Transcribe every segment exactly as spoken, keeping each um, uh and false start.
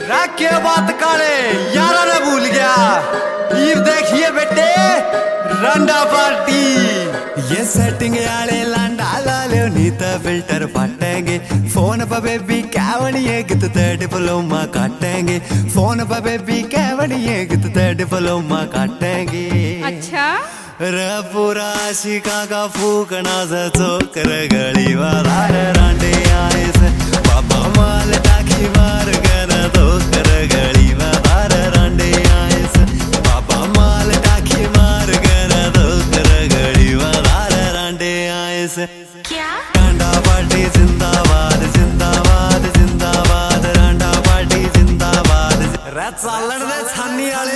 रख के बात काले यारा ने भूल गया। ईब देखिए बेटे रंडा पार्टी ये सेटिंग आले लांडा लाले नीता फिल्टर फाटेंगे फोन पर बेबी कैवड़िए कित डिप्लोमा काटेंगे फोन पर बेबी कैवड़िए कित डिप्लोमा काटेंगे। अच्छा रे पूरा शिका का फूकना से चोकर गली वाला रांडे आए से बाबा माल टाकी मार कर दो कर गली वाला रांडे आए से बाबा माल टाकी मार कर दो कर गली वाला रांडे आए से। क्या रांडा पार्टी जिंदाबाद जिंदाबाद जिंदाबाद रांडा पार्टी जिंदाबाद रे चालन दे छानी वाले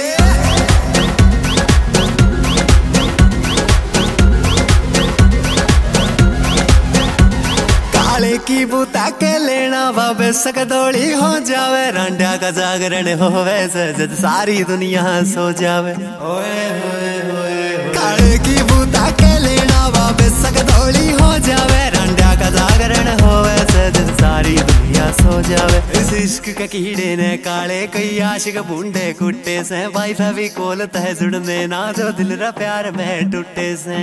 की बूता के लेना बाबे सकदोड़ी हो जावे रांडा का जागरण होवे जद सारी दुनिया सो जावे। ओए होए होए काले की बूता के लेना बाबे सकदोड़ी हो जावे रांडा का जागरण होवे जद सारी दुनिया सो जावे। इस इश्क के कीड़े ने काले कई आशिक बूंदे कुट्टे से वाईफाई भी कोल तह जुड़ने ना जो दिल रा प्यार में टूटे से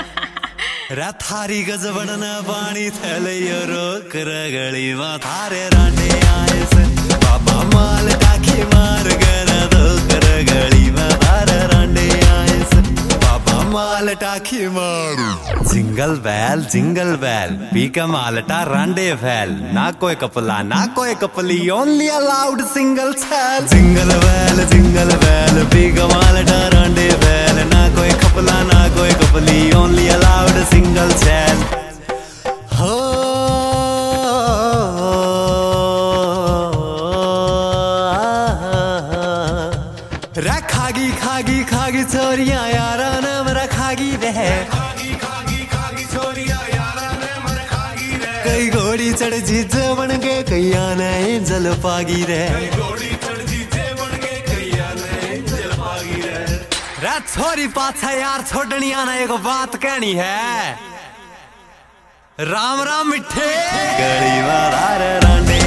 थारी गजबन पानी थैलियो रोक रगड़ी वा थारे रांडे आए से बाबा माल टाकी मार कर दो कर गड़ी वा थारे रांडे आए से बाबा माल टाकी मार। जिंगल बैल जिंगल बैल पी का मालटा रांडे फैल ना कोई कपला ना कोई कपली ओनली अलाउड सिंगल छैल। जिंगल बैल जिंगल बैल पी का मालटा रांडे फैल ना कोई कपला ना कोई कपली ओनली अलाउड सिंगल छैल। हो रे खागी खागी खागी छोरियां यारा नाम रखागी रहे कई घोड़ी चढ़ जीजे बन के कई आने जल पागी रे रे छोरी पाछा यार छोड़नी आना एक बात कहनी है राम राम मिठे गली वाला रे रांडे